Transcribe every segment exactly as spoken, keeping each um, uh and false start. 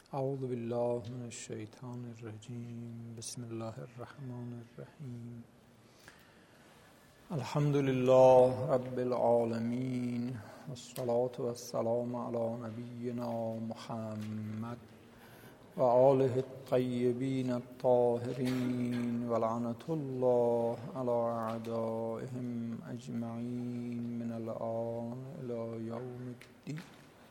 اعوذ بالله من الشیطان الرجیم. بسم الله الرحمن الرحیم. الحمد لله رب العالمین والصلاة والسلام علی نبینا محمد و آله الطیبین الطاهرین و لعنة الله علی اعدائهم اجمعین من الآن الی یوم الدین.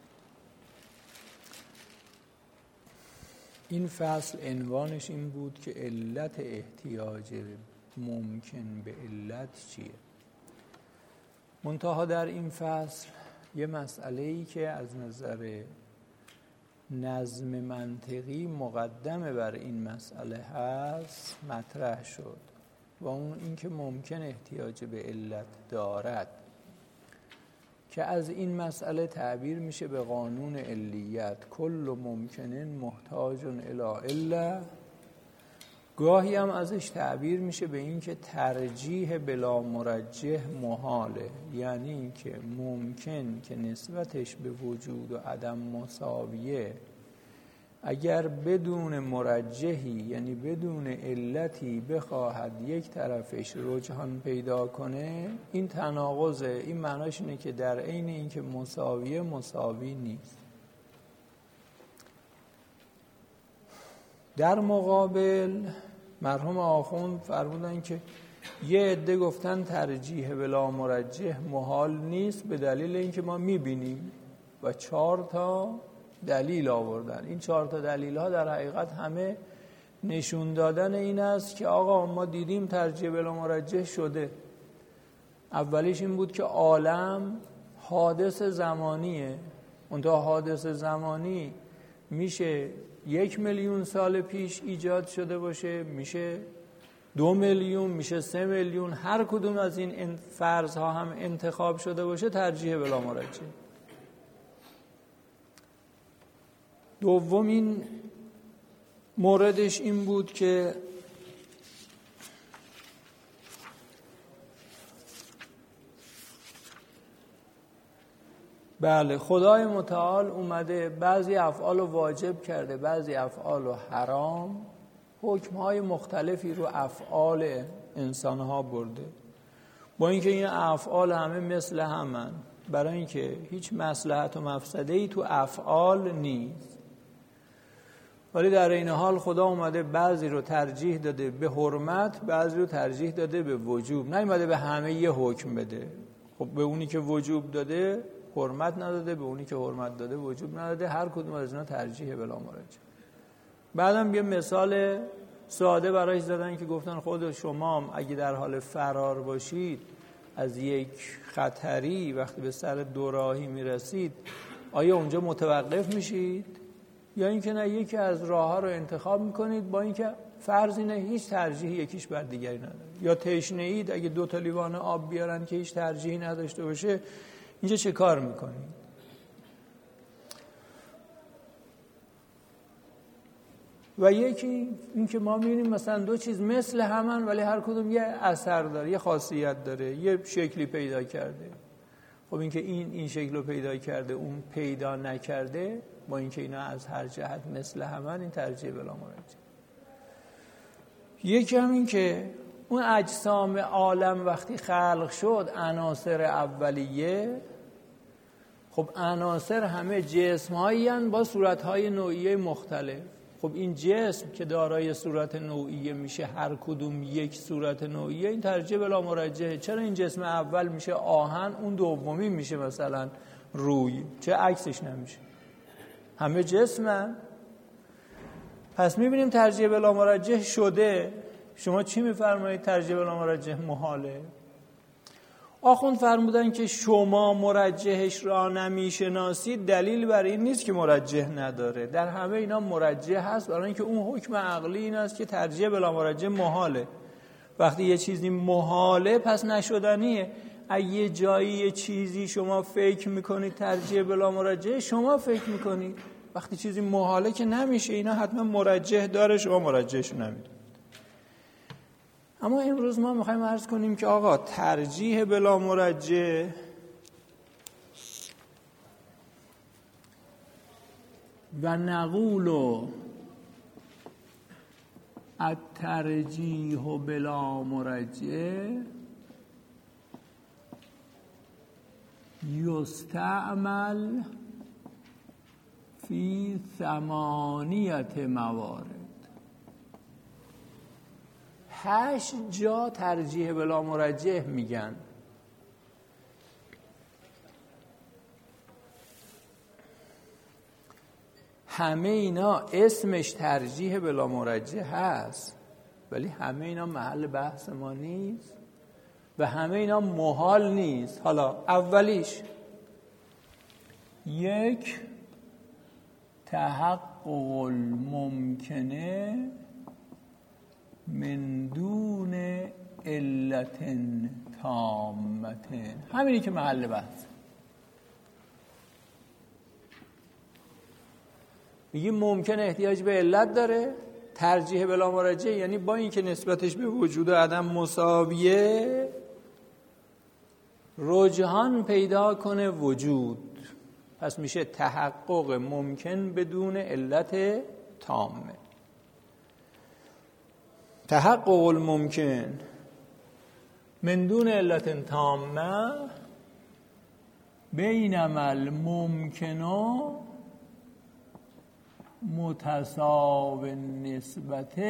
این فصل عنوانش این بود که علت احتیاج ممکن به علت چیه؟ منتها در این فصل یه مسئله‌ای که از نظر نظم منطقی مقدمه بر این مسئله هست مطرح شد و اون این که ممکن احتیاج به علت دارد که از این مسئله تعبیر میشه به قانون علیت. کل ممکن محتاج الی عله. گاهی هم ازش تعبیر میشه به این که ترجیح بلا مرجح محاله، یعنی این که ممکن که نسبتش به وجود و عدم مساویه اگر بدون مرجحی یعنی بدون علتی بخواهد یک طرفش رجحان پیدا کنه، این تناقضه. این معناش اینه که در عین این که مساویه مساوی نیست. در مقابل مرحوم آخوند فرمودن که یه عده گفتن ترجیح بلا مرجح محال نیست به دلیل اینکه ما میبینیم و چهار تا دلیل آوردن. این چهار تا دلیل ها در حقیقت همه نشون دادن این است که آقا ما دیدیم ترجیح بلا مرجح شده. اولیش این بود که عالم حادث زمانیه. اونتا حادث زمانی میشه یک میلیون سال پیش ایجاد شده باشه، میشه دو میلیون، میشه سه میلیون، هر کدوم از این فرض ها هم انتخاب شده باشه ترجیح بلا مرجح. دومین موردش این بود که بله خدای متعال اومده بعضی افعال رو واجب کرده، بعضی افعال رو حرام، حکم‌های مختلفی رو افعال انسان‌ها برده. با اینکه این افعال همه مثل همن، برای اینکه هیچ مصلحت و مفسده‌ای تو افعال نیست، ولی در این حال خدا اومده بعضی رو ترجیح داده به حرمت، بعضی رو ترجیح داده به وجوب. نیومده به همه یه حکم بده. خب به اونی که وجوب داده حرمت نداده، به اونی که حرمت داده وجوب نداده. هر کدوم از اینا ترجیح بلا مرجح. بعدم یه مثال ساده برایش زدن که گفتن خود شما اگه در حال فرار باشید از یک خطری، وقتی به سر دوراهی میرسید آیا اونجا متوقف میشید یا اینکه نه یکی از راه‌ها رو انتخاب میکنید با اینکه فرض اینه هیچ ترجیحی یکیش بر دیگری نداره؟ یا تشنه اید اگه دو تا لیوان آب بیارن که هیچ ترجیحی نداشته باشه، اینجا چه کار میکنید؟ و یکی اینکه ما می‌بینیم مثلا دو چیز مثل همن ولی هر کدوم یه اثر داره، یه خاصیت داره، یه شکلی پیدا کرده. خب اینکه این این شکل رو پیدا کرده اون پیدا نکرده، با اینکه اینا از هر جهت مثل همن، این ترجیح بلا مرجح. یکی هم این که اون اجسام عالم وقتی خلق شد عناصر اولیه، خب عناصر همه جسم‌هایی هستند با صورت‌های نوعیه مختلف. خب این جسم که دارای صورت نوعیه میشه، هر کدوم یک صورت نوعیه، این ترجیح بلا مرجحه. چرا این جسم اول میشه آهن، اون دومی میشه مثلا روی، چه عکسش نمیشه؟ همه جسمن. پس میبینیم ترجیح بلا مرجح شده. شما چی میفرمایید ترجیح بلا مرجح محاله؟ آخوند فرمودن که شما مرجحش را نمیشناسید دلیل بر این نیست که مرجح نداره. در همه اینا مرجح هست، برای اینکه اون حکم عقلی این است که ترجیح بلا مرجح محاله. وقتی یه چیزی محاله پس نشدنیه. اگه جایی یه چیزی شما فکر میکنید ترجیح بلا مرجح، شما فکر میکنید. وقتی چیزی محاله که نمیشه، اینا حتما مرجح داره، شما مرجحشو نمیدونید. اما امروز ما میخوایم عرض کنیم که آقا ترجیح بلا مرجح و نقول الترجیح بلا مرجح یستعمل فی ثمانیت موارد. هشت جا ترجیح بلا مرجح میگن. همه اینا اسمش ترجیح بلا مرجح هست، ولی همه اینا محل بحث ما نیست و همه اینا محال نیست. حالا اولیش یک تحقق الممکنه من دون علت تامه، همینی که محل بحث. میگه ممکن احتیاج به علت داره، ترجیح بلا مرجح یعنی با اینکه نسبتش به وجود و عدم مساویه رجحان پیدا کنه وجود، پس میشه تحقق ممکن بدون علت تامه. تحقق الممکن من دون علت تامه بینما الممکن متساو النسبت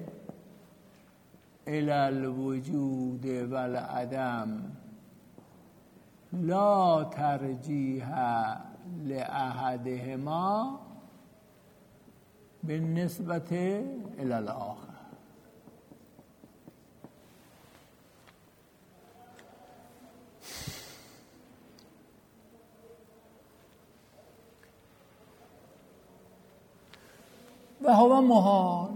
الی الوجود و العدم لا ترجیح لأحدهما بالنسبت الی الاخر. و هوا محال.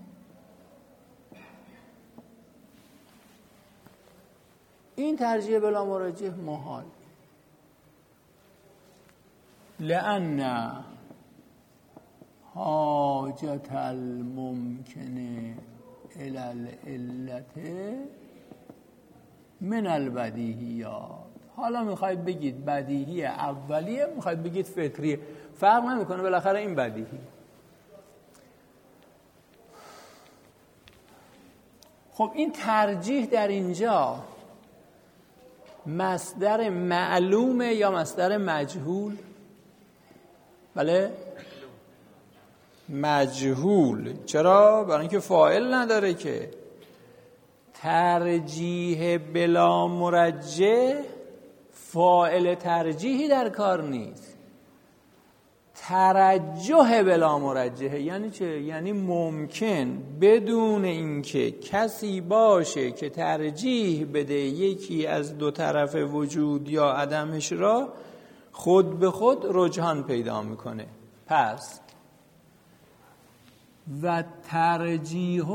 این ترجیح بلا مرجح محال، لأن حاجت الممکن الی العلت من البدیهیات. حالا میخواید بگید بدیهی اولیه، میخواید بگید فطریه، فرق نمیکنه، بالاخره این بدیهی. خب این ترجیح در اینجا مصدر معلومه یا مصدر مجهول؟ بله مجهول. چرا؟ برای اینکه فاعل نداره که. ترجیح بلا مرجح فاعل ترجیحی در کار نیست. ترجح بلا مرجح یعنی چه؟ یعنی ممکن بدون اینکه کسی باشه که ترجیح بده یکی از دو طرف وجود یا عدمش را، خود به خود رجحان پیدا میکنه. پس و ترجیح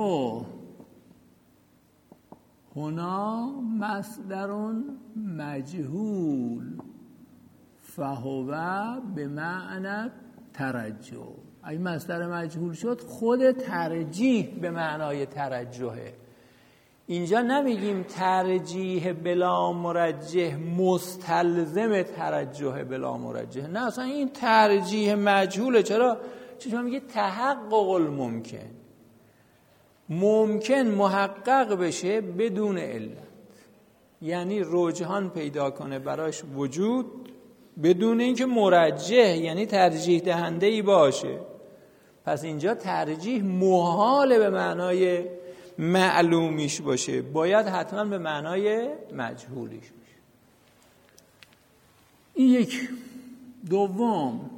هنا مصدر مجهول فهو به معنی ترجح. اگه مصدر مجهول شد خود ترجیح به معنای ترجحه. اینجا نمیگیم ترجیح بلا مرجح مستلزم ترجح بلا مرجح، نه، اصلا این ترجیح مجهوله. چرا؟ چون میگه تحقق الممکن، ممکن محقق بشه بدون علت، یعنی رجحان پیدا کنه براش وجود بدون اینکه مرجح یعنی ترجیح دهنده ای باشه. پس اینجا ترجیح محال به معنای معلومیش باشه، باید حتما به معنای مجهولیش باشه. این یک. دوم،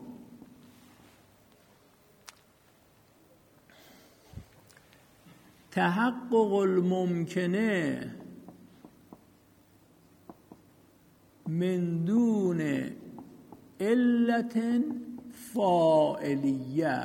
تحقق الممکنه من دون علت فاعلیه.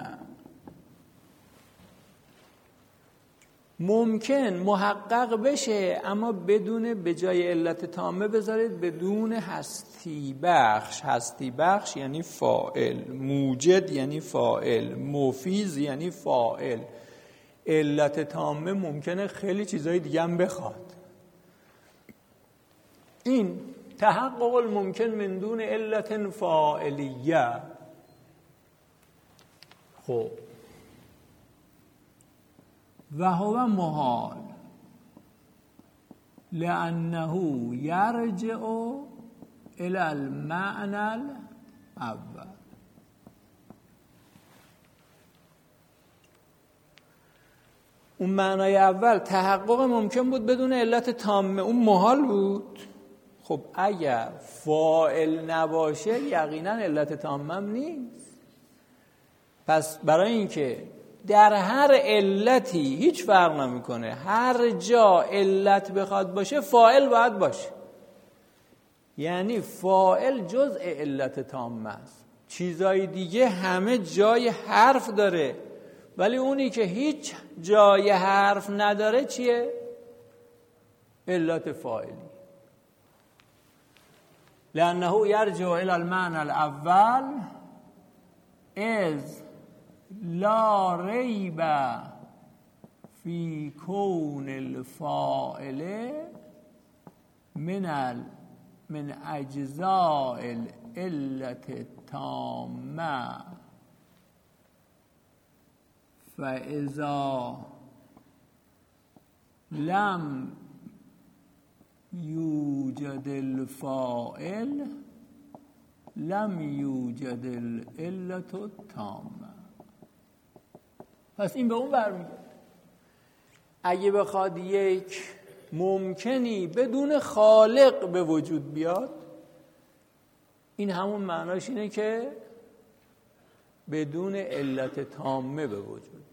ممکن محقق بشه اما بدون، به جای علت تامه بذارید بدون هستی بخش. هستی بخش یعنی فاعل، موجد یعنی فاعل، مفیض یعنی فاعل. علت تامه ممکنه خیلی چیزای دیگه هم بخواد. این تحقق الممکن من دون علت فاعلیه. خب و هو محال لأنه یرجع الى المعنى الاول. اون معنای اول تحقق ممکن بود بدون علت تامه، اون محال بود. خب اگر فاعل نباشه یقینا علت تامه هم نیست. پس برای اینکه در هر علتی هیچ فرق نمیکنه، هر جا علت بخواد باشه فاعل باید باشه. یعنی فاعل جزء علت تامه است. چیزای دیگه همه جای حرف داره، ولی اونی که هیچ جای حرف نداره چیه؟ علت فاعلی. لأنه یرجع الى المعنى الاول اذ لا ریب فی کون الفاعل من ال من اجزاء العلت التامه فاذا لم یوجد الفاعل لم یوجد العلت التامه. پس این به اون برمیگرده. اگه بخواد یک ممکنی بدون خالق به وجود بیاد، این همون معناش اینه که بدون علت تامه به وجود بیاد.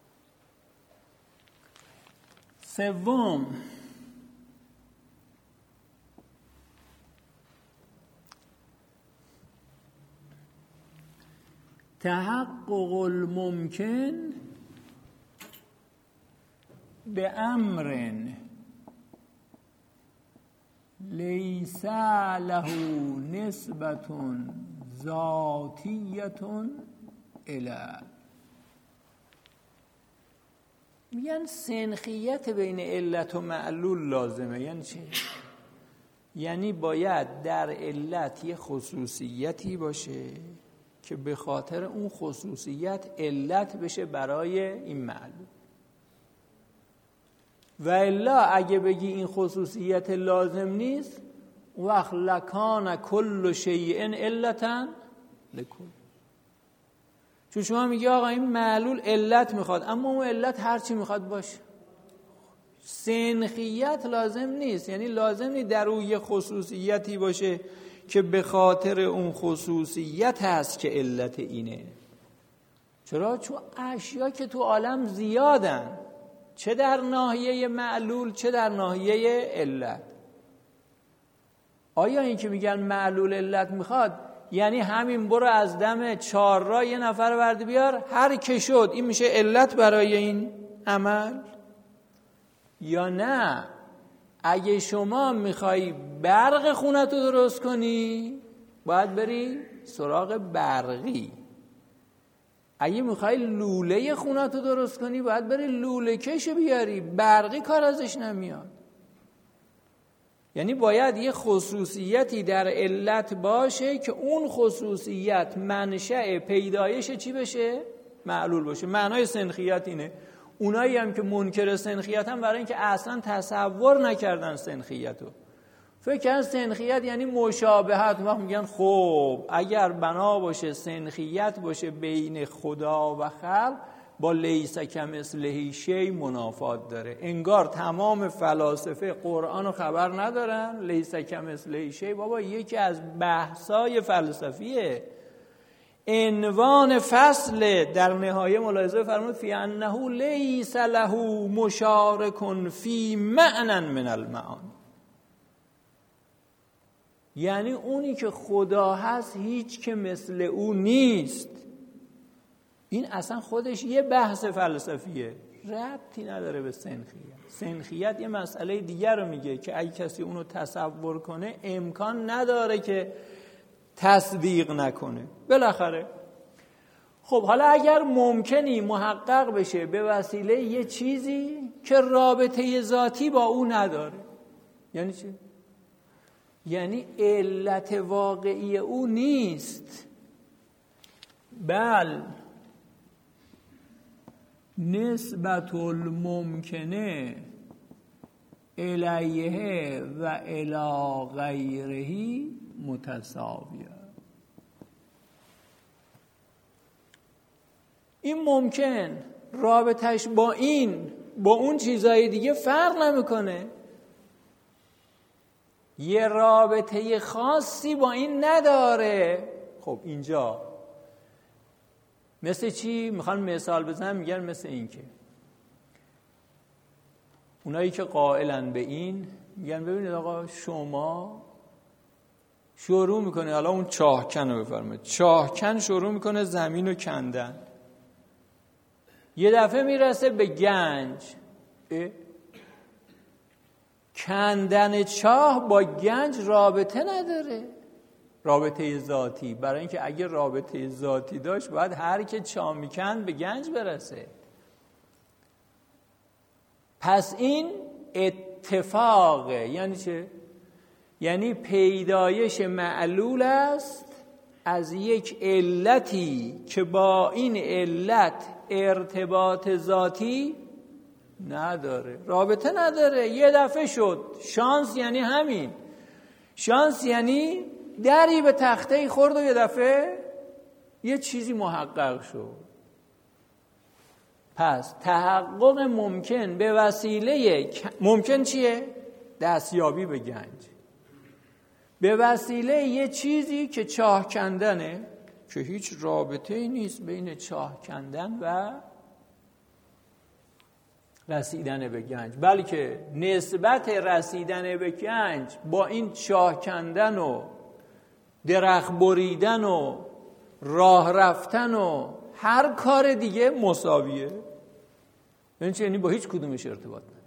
سوم، تحقق الممکن به امر لیس له نسبت ذاتیت الی. میگن سنخیت بین علت و معلول لازمه. یعنی چی؟ یعنی باید در علت یه خصوصیتی باشه که به خاطر اون خصوصیت علت بشه برای این معلول. و الا اگه بگی این خصوصیت لازم نیست، وقت لکان کل شیء علتا لکل. چون شما میگی آقا این معلول علت میخواد، اما اون علت هر چی میخواد باشه. سنخیت لازم نیست، یعنی لازم نیست در اون یه خصوصیتی باشه که به خاطر اون خصوصیت هست که علت اینه. چرا؟ چون اشیا که تو عالم زیادن، چه در ناحیه معلول چه در ناحیه علت. آیا این که میگن معلول علت میخواد یعنی همین برو از دم چهار را یه نفر ورد بیار هر که شد این میشه علت برای این عمل؟ یا نه اگه شما میخوای برق خونتو درست کنی باید بری سراغ برقی، اگه میخوای لوله خونتو درست کنی باید بری لوله کشو بیاری، برقی کار ازش نمیاد. یعنی باید یه خصوصیتی در علت باشه که اون خصوصیت منشأ پیدایش چی بشه؟ معلول باشه. معنای سنخیت اینه. اونایی هم که منکر سنخیت هم برای اینکه اصلا تصور نکردن سنخیتو، فکر کردن سنخیت یعنی مشابهت. وقت میگن خب اگر بنا باشه سنخیت باشه بین خدا و خلق، با لیس کمثله شیء منافات داره. انگار تمام فلاسفه قرآن رو خبر ندارن. لیس کمثله شیء بابا یکی از بحثای فلسفیه. عنوان فصل در نهایه ملاحظه فرمود فی انه لیس له مشارک فی معنی من المعانی. یعنی اونی که خدا هست هیچ که مثل او نیست. این اصلا خودش یه بحث فلسفیه، ربطی نداره به سنخیت. سنخیت یه مسئله دیگر رو میگه که اگه کسی اونو تصور کنه امکان نداره که تصدیق نکنه بالاخره. خب حالا اگر ممکنی محقق بشه به وسیله یه چیزی که رابطه ذاتی با او نداره، یعنی چی؟ یعنی علت واقعی او نیست، بل نسبت الممکنه الیه و الی غیره متساویه. این ممکن رابطش با این با اون چیزهای دیگه فرق نمیکنه، یه رابطه خاصی با این نداره. خب اینجا مثل چی؟ میخوان مثال بزنم، میگن مثل این که اونایی که قائلن به این میگن ببینید آقا شما شروع میکنه، حالا اون چاهکن رو بفرمایید، چاهکن شروع میکنه زمین رو کندن، یه دفعه میرسه به گنج. کندن چاه با گنج رابطه نداره، رابطه ذاتی، برای اینکه اگه رابطه ذاتی داشت باید هر که چاه میکند به گنج برسه. پس این اتفاقه. یعنی چه؟ یعنی پیدایش معلول است از یک علتی که با این علت ارتباط ذاتی نداره، رابطه نداره. یه دفعه شد. شانس یعنی همین. شانس یعنی دری به تخته خورد و یه دفعه یه چیزی محقق شد. پس تحقق ممکن به وسیله ممکن چیه؟ دستیابی به گنج به وسیله یه چیزی که چاه کندنه، که هیچ رابطه‌ای نیست بین چاه کندن و رسیدن به گنج، بلکه نسبت رسیدن به گنج با این چاه کندن و درخت بریدن و راه رفتن و هر کار دیگه مساویه. یعنی با هیچ کدومش ارتباط نداره.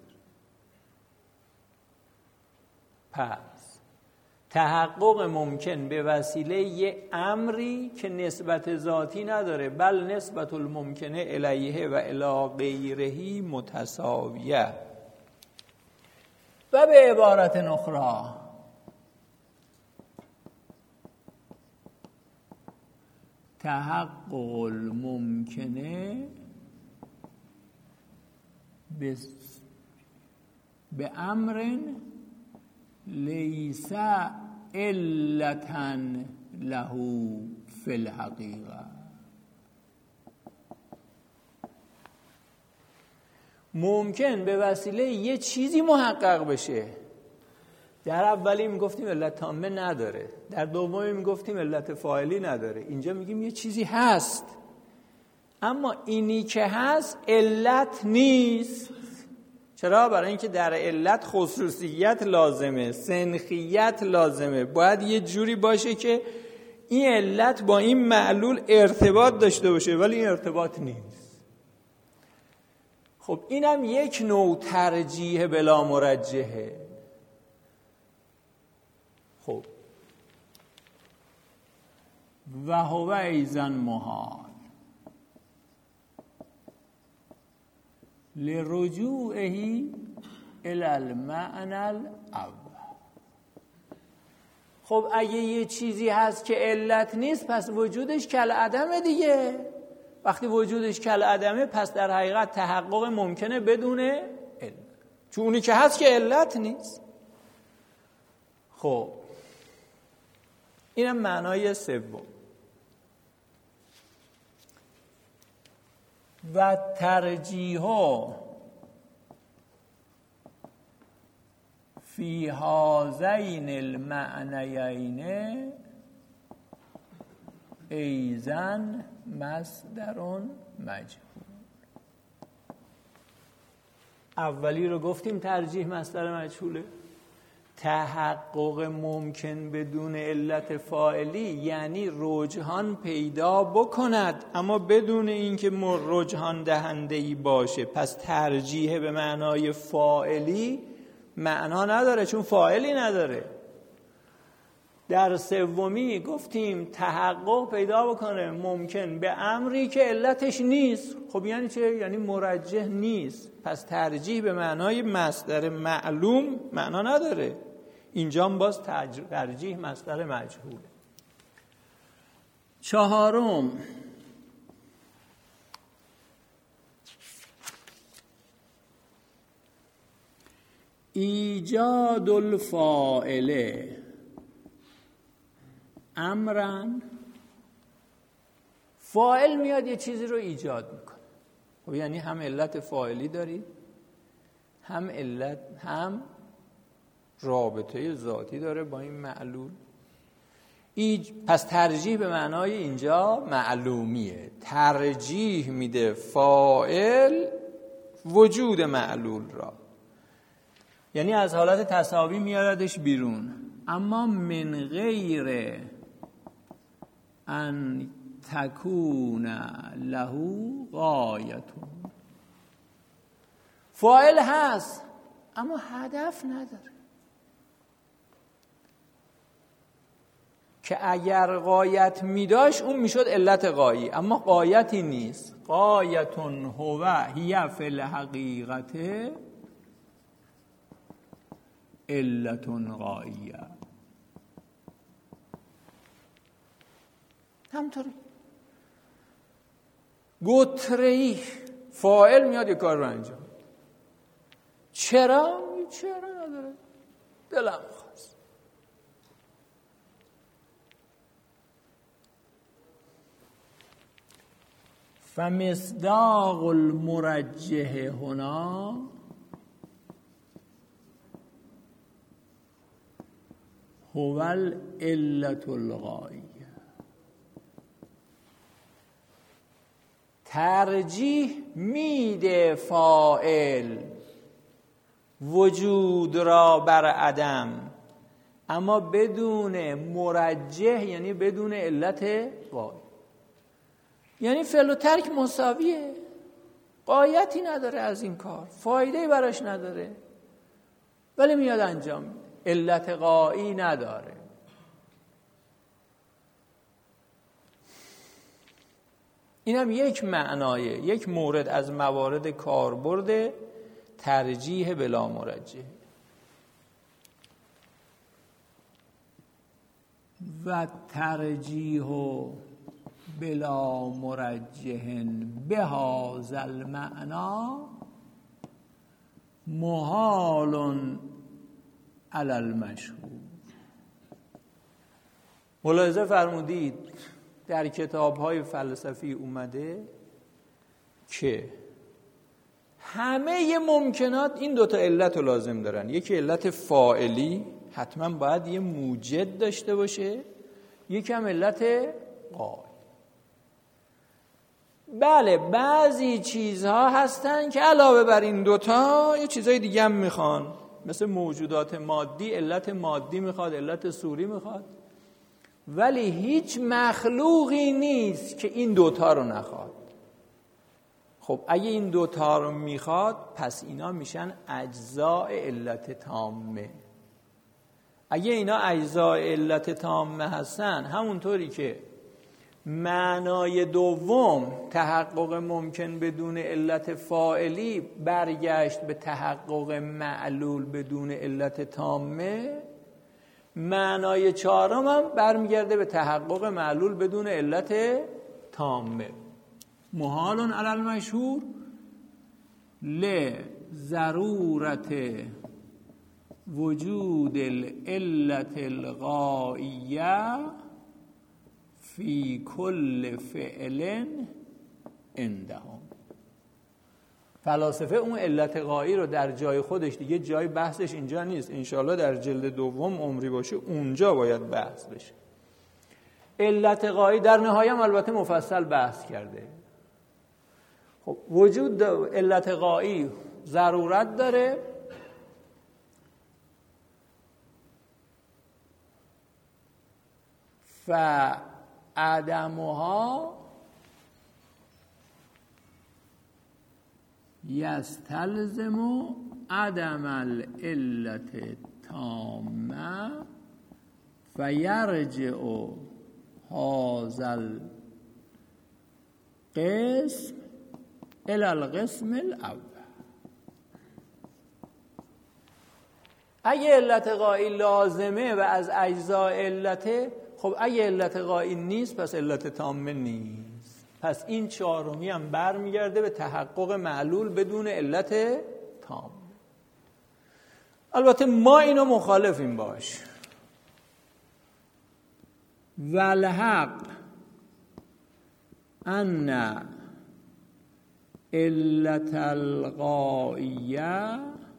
پس تحقق ممکن به وسیله یه امری که نسبت ذاتی نداره، بل نسبت الممکنه الیه و الی غیره متساویه. و به عبارت اخرى تحقق الممکنه به امر لیس علتا له فی الحقیقه. ممکن به وسیله یه چیزی محقق بشه. در اولی میگفتیم علت تامه نداره، در دومی میگفتیم علت فاعلی نداره، اینجا میگیم یه چیزی هست، اما اینی که هست علت نیست. چرا؟ برای اینکه در علت خصوصیت لازمه، سنخیت لازمه، باید یه جوری باشه که این علت با این معلول ارتباط داشته باشه، ولی این ارتباط نیست. خب اینم یک نوع ترجیح بلا مرجحه. خب و هو ایزن محال لرجوعه الی المعنى الاول. خب اگه یه چیزی هست که علت نیست، پس وجودش کل عدمه دیگه. وقتی وجودش کل عدمه، پس در حقیقت تحقق ممکنه بدون علت، چون اونی که هست که علت نیست. خب اینم معنای سوم. و ترجیح فی هذین المعنیین ایزن مصدر مجهول. اولی رو گفتیم ترجیح مصدر مجهوله. تحقق ممکن بدون علت فاعلی یعنی رجحان پیدا بکند اما بدون اینکه رجحان دهنده‌ای باشه. پس ترجیح به معنای فاعلی معنا نداره، چون فاعلی نداره. در سومی گفتیم تحقق پیدا بکنه ممکن به امری که علتش نیست. خب یعنی چه؟ یعنی مرجح نیست. پس ترجیح به معنای مصدر معلوم معنا نداره. اینجا باز ترجیح مصدر مجهوله. چهارم ایجاد الفاعل امرن، فاعل میاد یه چیزی رو ایجاد میکنه. خب یعنی هم علت فاعلی دارید، هم علت هم رابطه ذاتی داره با این معلول. ایج... پس ترجیح به معنای اینجا معلومیه، ترجیح میده فاعل وجود معلول را، یعنی از حالت تساوی میاردش بیرون. اما من غیر ان تکون له غایتون، فاعل هست اما هدف نداره، که اگر غایت میداشت اون میشد علت غایی، اما غایتی نیست. غایتون هو هی فی الحقیقت علتون غاییه. همطوری گتره‌ای فاعل میاد یه کار رو انجام، چرا؟ چرا نداره، دلم خواست. فمصداق المرجح هنا هو العلة الغایه. ترجیح میده فاعل وجود را بر عدم، اما بدون مرجح، یعنی بدون علت غایه. یعنی فعل و ترک مساویه، غایتی نداره از این کار، فایده‌ای براش نداره، ولی میاد انجام میده، علت غایی نداره. اینم یک معنایه، یک مورد از موارد کاربرد ترجیح بلا مرجح. و ترجیح بلا مرجح بهذا المعنى محال علی المشهور. ملاحظه فرمودید در کتاب‌های فلسفی اومده که همه ممکنات این دوتا علت رو لازم دارن. یکی علت فاعلی، حتما باید یه موجد داشته باشه، یکی هم علت غایی. بله بعضی چیزها هستن که علاوه بر این دوتا یه چیزای دیگه هم میخوان، مثل موجودات مادی علت مادی میخواد، علت صوری میخواد، ولی هیچ مخلوقی نیست که این دوتا رو نخواد. خب اگه این دوتا رو میخواد پس اینا میشن اجزاء علت تامه. اگه اینا اجزاء علت تامه هستن، همونطوری که معنای دوم تحقق ممکن بدون علت فاعلی برگشت به تحقق معلول بدون علت تامه، معنای چهارم هم برمیگرده به تحقق معلول بدون علت تامه. محال علی المشهور لضرورت وجود العلت الغایه فی کل فعل عندهم. فلاسفه اون علت غایی رو در جای خودش، دیگه جای بحثش اینجا نیست، انشاءالله در جلد دوم عمری باشه اونجا باید بحث بشه. علت غایی در نهایت البته مفصل بحث کرده. خب وجود علت غایی ضرورت داره، و عدمها یستلزم عدم العلت تامه فیرجع هذا القسم الى القسم الاول. اگه علت غایی لازمه و از اجزاء علته، خب اگه علت غایی نیست پس علت تامه نیست. پس این چهارمی هم برمیگرده به تحقق معلول بدون علت تامه. البته ما اینو مخالفیم باش. والحق ان علت الغائیه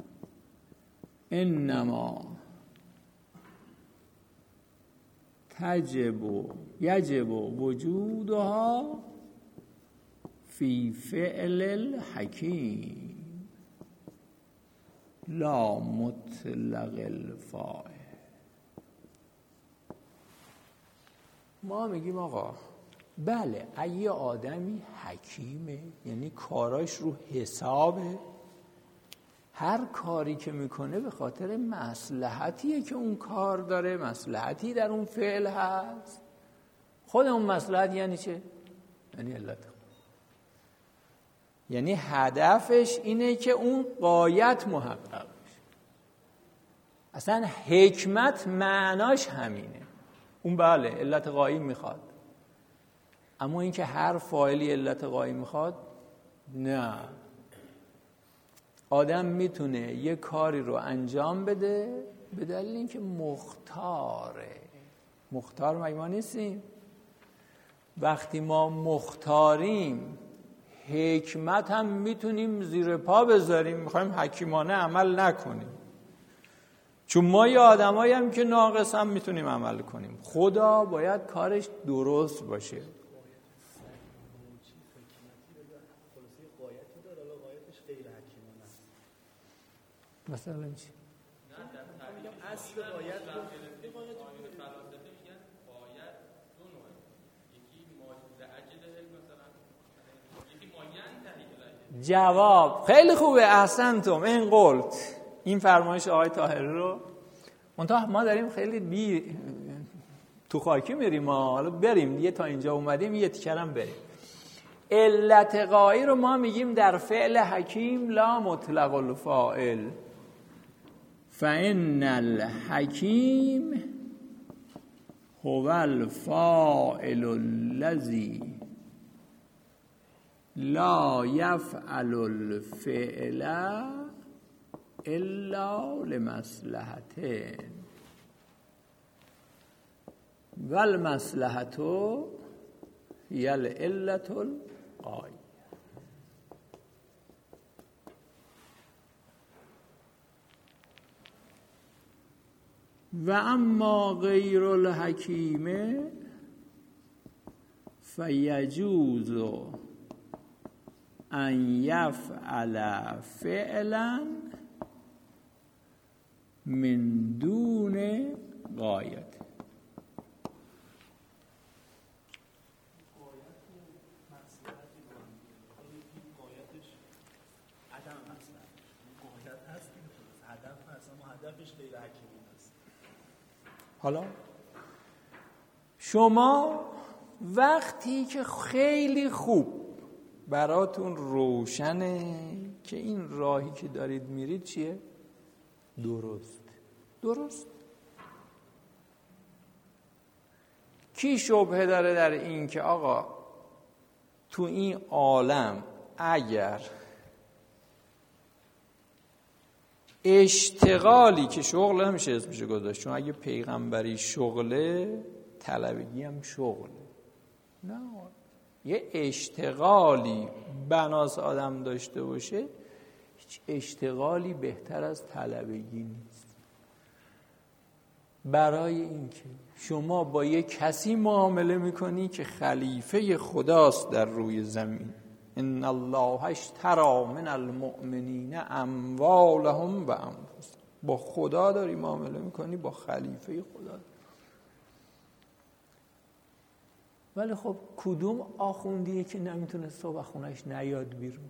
انما تجب یجب وجودها فی فعل الحکیم لا مطلق الفاعل. ما میگیم آقا بله اگه آدمی حکیمه، یعنی کاراش رو حسابه، هر کاری که میکنه به خاطر مصلحتیه که اون کار داره، مصلحتی در اون فعل هست. خود اون مصلحت یعنی چه؟ یعنی علت، یعنی هدفش اینه که اون غایت محقق بشه. اصلا حکمت معناش همینه. اون بله علت غایی میخواد، اما اینکه هر فاعلی علت غایی میخواد نه. آدم میتونه یه کاری رو انجام بده به دلیل اینکه مختاره. مختار مگه ما نیستیم؟ وقتی ما مختاریم حکمت هم میتونیم زیر پا بذاریم، میخوایم حکیمانه عمل نکنیم، چون ما یه آدمایی هم که ناقص هم میتونیم عمل کنیم. خدا باید کارش درست باشه. مثلا چی؟ اصل باید جواب خیلی خوبه، احسنتم. این قلت این فرمایش آقای طاهری رو منتها ما داریم خیلی بی تو خاکی میریم، ما حالا بریم دیگه، تا اینجا اومدیم یه تیکرم بریم. علت غایی رو ما میگیم در فعل حکیم لا مطلق الفاعل، فإن الحکیم هو الفاعل الذی لا یفعل الفعل الا لمصلحته والمصلحة هی العلة الغایة. و اما غیر الحکیم فیجوز ان یفعل فعلا من دون غایت. حالا شما وقتی که خیلی خوب براتون روشنه که این راهی که دارید میرید چیه؟ درست. درست. کی شبهه داره در این که آقا تو این عالم اگر اشتغالی که شغل نمیشه اسمش گذاشت، چون اگه پیغمبری شغله طلبگی هم شغله، نه یه اشتغالی بناس آدم داشته باشه، هیچ اشتغالی بهتر از طلبگی نیست. برای اینکه شما با یه کسی معامله میکنی که خلیفه خداست در روی زمین، ان الله اشتری من المؤمنین اموالهم و انفسهم، با خدا داری معامله میکنی، با خلیفه خدا. ولی خب کدوم آخوندیه که نمیتونه صبح خونش نیاد بیرون؟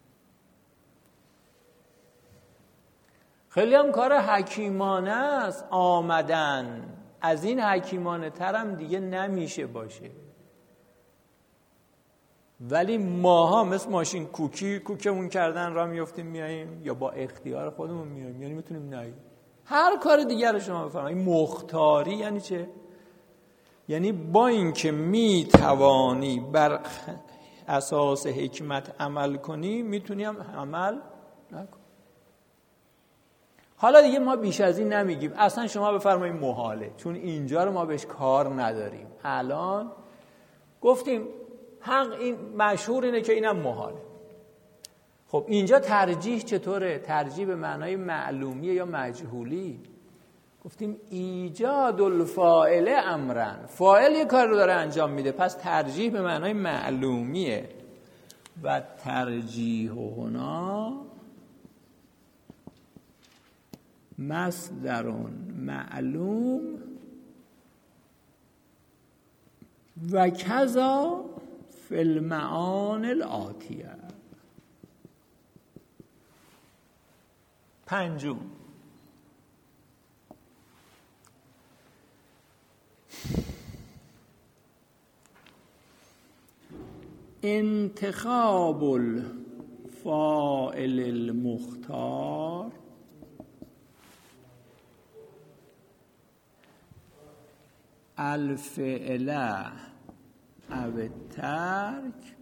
خیلی هم کار حکیمانه است آمدن، از این حکیمانه ترم دیگه نمیشه باشه. ولی ماها مثل ماشین کوکی کوکمون کردن را میافتیم میاییم، یا با اختیار خودمون میاییم، یعنی میتونیم نیاییم. هر کار دیگر رو شما بفرمایید. مختاری یعنی چه؟ یعنی با اینکه میتوانی بر اساس حکمت عمل کنی، میتونی هم عمل نکنی. حالا دیگه ما بیش از این نمیگیم، اصلا شما بفرمایید محاله، چون اینجا رو ما بهش کار نداریم. الان گفتیم حق این مشهور اینه که اینم محاله. خب اینجا ترجیح چطوره؟ ترجیح به معنای معلومیه یا مجهولی؟ گفتیم ایجاد الفاعل امرن، فاعل یه کار رو داره انجام میده، پس ترجیح به معنای معلومیه. و ترجیح هنا مصدر معلوم و کذا فی المعانی الآتیه. پنجم، انتخاب الفاعل المختار الفعل او الترک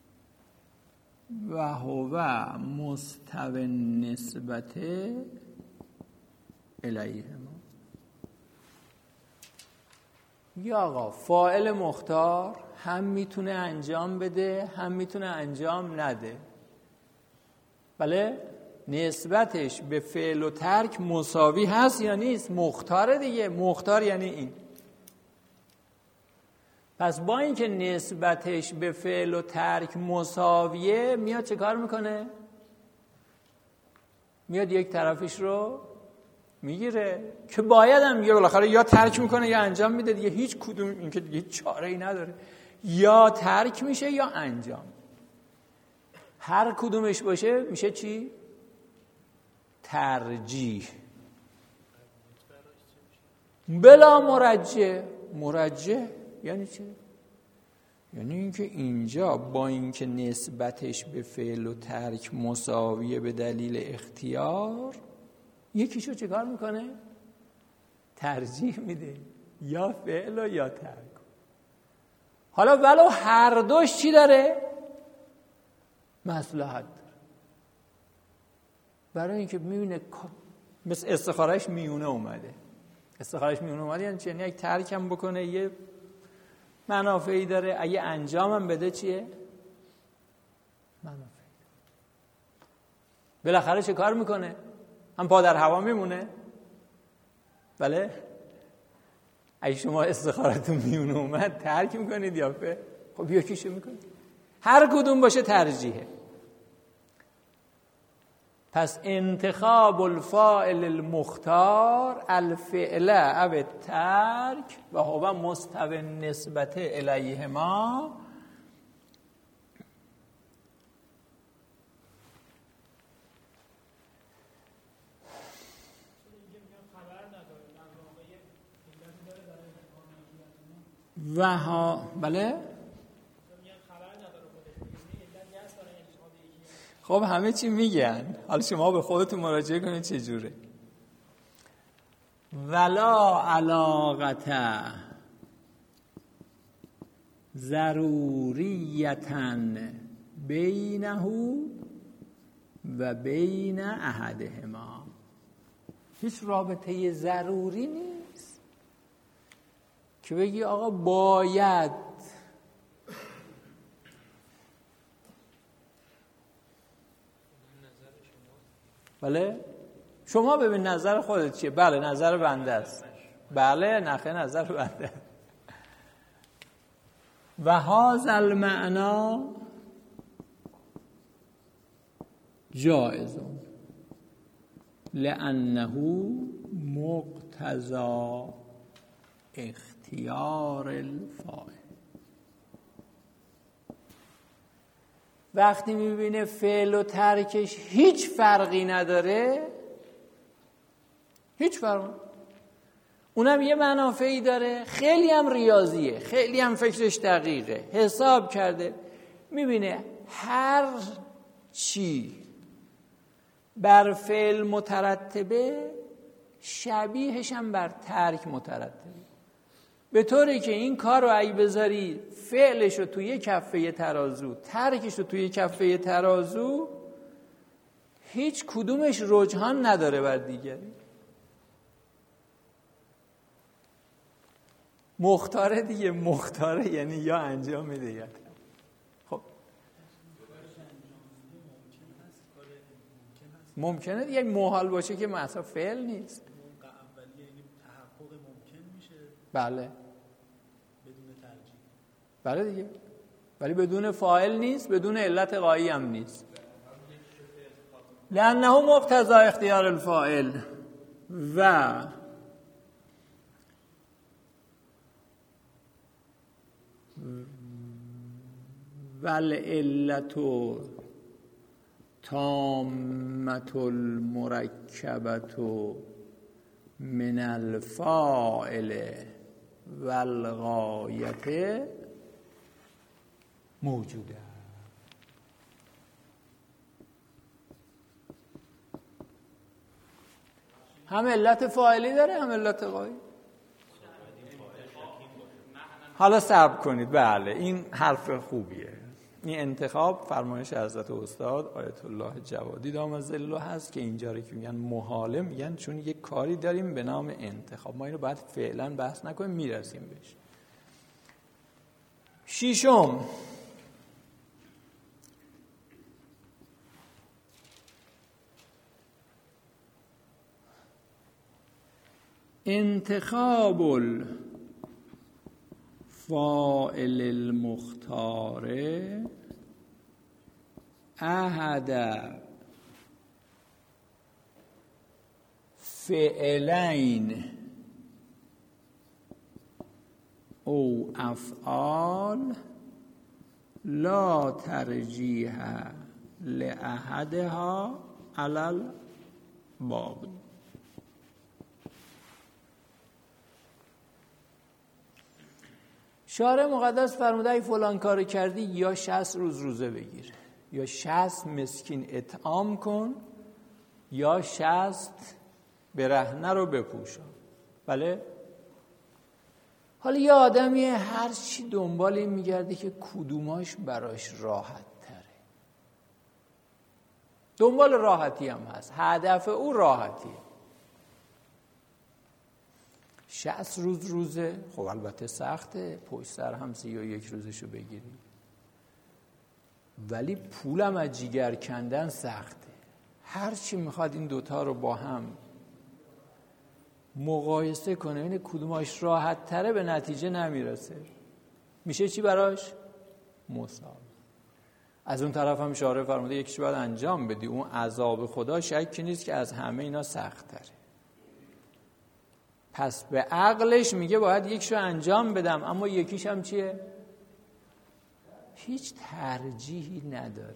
و هو مستو النسبت الیهما. یا آقا فاعل مختار هم میتونه انجام بده هم میتونه انجام نده. بله؟ نسبتش به فعل و ترک مساوی هست یا نیست؟ مختاره دیگه. مختار یعنی این. پس با اینکه نسبتش به فعل و ترک مساویه، میاد چه کار میکنه؟ میاد یک طرفش رو میگیره که باید هم میگه بالاخره یا ترک میکنه یا انجام میده دیگه. هیچ کدوم این که دیگه چاره ای نداره، یا ترک میشه یا انجام. هر کدومش باشه میشه چی؟ ترجیح. بلا مرجح. مرجح یعنی چی؟ یعنی اینکه اینجا با اینکه نسبتش به فعل و ترک مساویه به دلیل اختیار، یکیشو چه کار میکنه؟ ترجیح میده، یا فعل و یا ترک. حالا ولو هر دوش چی داره؟ مصلحت داره. برای اینکه میونه مثل استخارهش میونه اومده. استخارهش میونه اومده یعنی چی؟ یعنی یک ترک هم بکنه یه منافعی داره، اگه انجام هم بده چیه؟ منافعی. بالاخره چه کار میکنه؟ هم پا در هوا میمونه؟ بله؟ اگه شما استخارتون میونه اومد ترک میکنید یا فعل؟ خب یکیشو میکنید. هر کدوم باشه ترجیحه. پس انتخاب الفاعل المختار الفعل او الترک و هو مستو النسبت الیهما و ها. بله؟ خب همه چی میگن، حالا شما به خودتون مراجعه کنید چه جوره. ولا علاقت ضروریتن بینه و بین احدهما. هیچ رابطه ضروری نیست که بگی آقا باید. بله؟ شما ببین نظر خودت چیه؟ بله نظر بنده است. بله نخه نظر بنده است. و هذا المعنا جائز لانه مقتضى اختیار الفاعل. وقتی میبینه فعل و ترکش هیچ فرقی نداره، هیچ فرقی، اونم یه منافعی داره، خیلی هم ریاضیه، خیلی هم فکرش دقیقه، حساب کرده، میبینه هر چی بر فعل مترتبه شبیهش هم بر ترک مترتبه. به طوری که این کار رو اگه بذاری فعلش رو توی کفه ترازو، ترکش رو توی کفه ترازو، هیچ کدومش رجحان نداره بر دیگری. مختاره دیگه، مختاره یعنی یا انجام میده یا خب ممکنه دیگه محال باشه که مثلا فعل نیست. اولیه یعنی تحقق ممکن میشه. بله بدون ترجیح. بله دیگه، ولی بدون فاعل نیست، بدون علت غایی هم نیست. لأنه مقتضا اختیار الفاعل و والعلت تامة المرکبة من الفاعل والغایة موجوده. هم علت فاعلی داره هم علت غایی. حالا صبر کنید. بله این حرف خوبیه. این انتخاب فرمایش حضرت استاد آیت الله جوادی دام ظله هست که اینجا رو که میگن محاله، میگن چون یک کاری داریم به نام انتخاب، ما اینو باید فعلا بحث نکنیم، میرسیم بهش. ششم، انتخاب الفاعل المختار احد فعلین او افعال لا ترجیح لأحدها علی الباقی. شارع مقدس فرموده ای فلان کار کردی یا شصت روز روزه بگیر، یا شصت مسکین اطعام کن، یا شصت برهنه رو بپوشان. بله؟ حالا یه آدمی هر چی دنبال این میگرده که کدوماش براش راحت تره. دنبال راحتی هم هست، هدف او راحتیه. شصت روز روزه، خب البته سخته، پشت سر هم سی و یک روزشو بگیری، ولی پولم از جیگر کندن سخته. هر چی میخواد این دوتا رو با هم مقایسه کنه، این کدوماش راحت تره، به نتیجه نمیرسه. میشه چی براش؟ مساوی. از اون طرف هم شارع فرموده یکیش باید انجام بدی، اون عذاب خدا شکی نیست که از همه اینا سخت تره. پس به عقلش میگه باید یکیشو انجام بدم، اما یکیش هم چیه؟ هیچ ترجیحی نداره.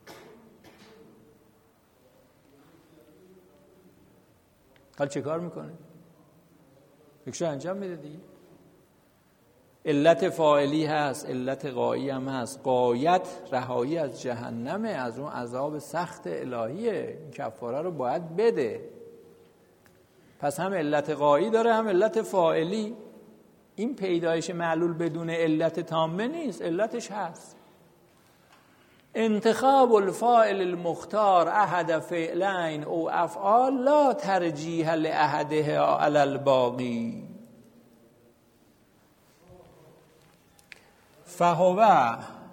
حالا چه کار میکنه؟ یکیشو انجام میده دیگه. علت فاعلی هست، علت غایی هم هست. غایت رهایی از جهنمه، از اون عذاب سخت الهیه. این کفاره رو باید بده. پس هم علت غایی داره هم علت فاعلی. این پیدایش معلول بدون علت تامه نیست، علتش هست. انتخاب الفاعل المختار احد فعلین او افعال لا ترجیح لأحدها علی الباقی فهو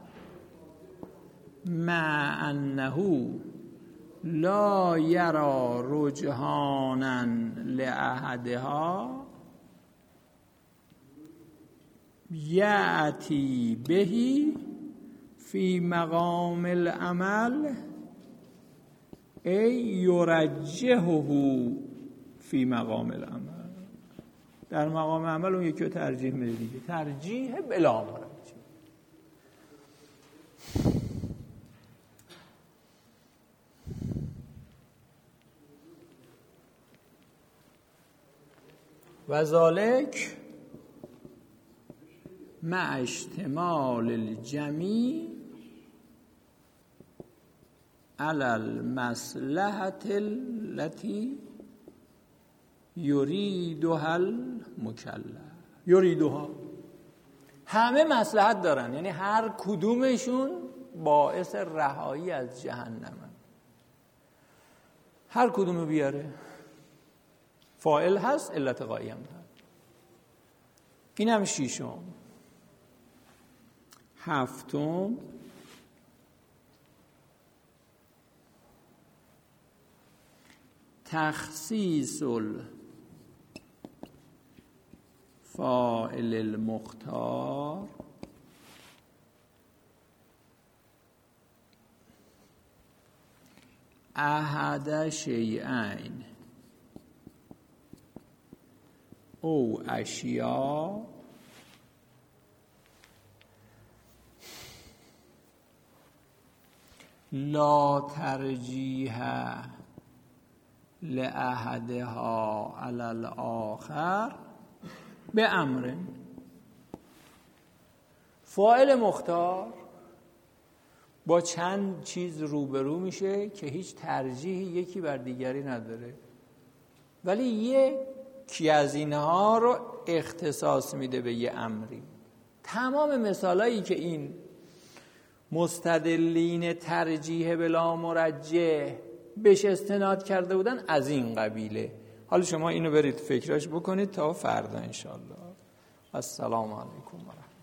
مع انه لا یرا رجحانا لأحدها یأتی بهی فی مقام العمل ای یرجحه فی مقام العمل. در مقام عمل اون یکی رو ترجیح میده دیگه، ترجیح بلا مرجح. و ذالک مع اشتمال الجمیع علی المصلحة التي یریدها المکلف. یریدها، همه مصلحت دارن، یعنی هر کدومشون باعث رهایی از جهنم. هر کدومو بیاره، فاعل هست، علت غایی هم هست. این هم شیشم. هفتم تخصیص الفاعل المختار احد شیئین او اشیا لا ترجیح لأحدها علی الآخر به امر. فاعل مختار با چند چیز روبرو میشه که هیچ ترجیحی یکی بر دیگری نداره، ولی یکی از اینها رو اختصاص میده به یه امری. تمام مثالایی که این مستدلین ترجیح بلا مرجح بهش استناد کرده بودن از این قبیله. حالا شما اینو برید فکرش بکنید تا فردا انشالله. السلام علیکم و رحمت الله.